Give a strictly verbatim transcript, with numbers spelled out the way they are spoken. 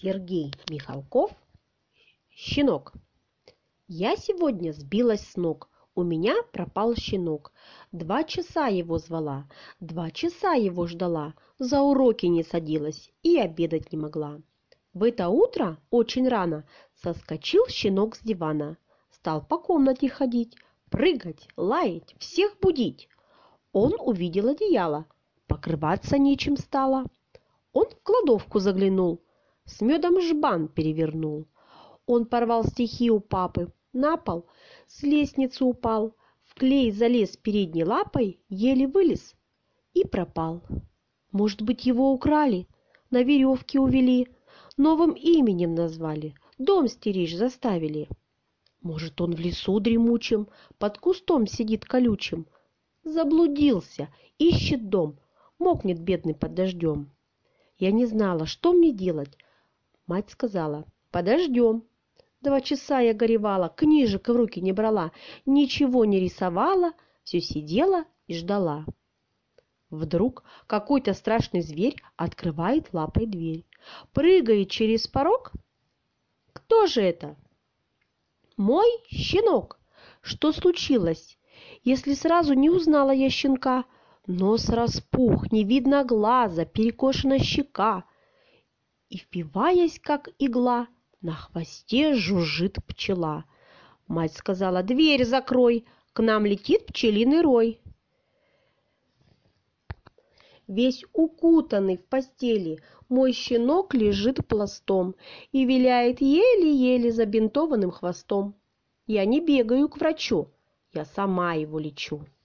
Сергей Михалков, щенок. Я сегодня сбилась с ног, у меня пропал щенок. Два часа его звала, два часа его ждала, за уроки не садилась и обедать не могла. В это утро очень рано соскочил щенок с дивана, стал по комнате ходить, прыгать, лаять, всех будить. Он увидел одеяло, покрываться нечем стало. Он в кладовку заглянул, с медом жбан перевернул. Он порвал стихи у папы, на пол, с лестницы упал, в клей залез передней лапой, еле вылез и пропал. Может быть, его украли, на веревке увели, новым именем назвали, дом стеречь заставили. Может, он в лесу дремучем, под кустом сидит колючим. Заблудился, ищет дом, мокнет бедный под дождем. Я не знала, что мне делать. Мать сказала: подождем. Два часа я горевала, книжек в руки не брала, ничего не рисовала, все сидела и ждала. Вдруг какой-то страшный зверь открывает лапой дверь, прыгает через порог. Кто же это? Мой щенок. Что случилось? Если сразу не узнала я щенка, нос распух, не видно глаза, перекошена щека. И, впиваясь, как игла, на хвосте жужжит пчела. Мать сказала: дверь закрой, к нам летит пчелиный рой. Весь укутанный в постели, мой щенок лежит пластом и виляет еле-еле забинтованным хвостом. Я не бегаю к врачу, я сама его лечу.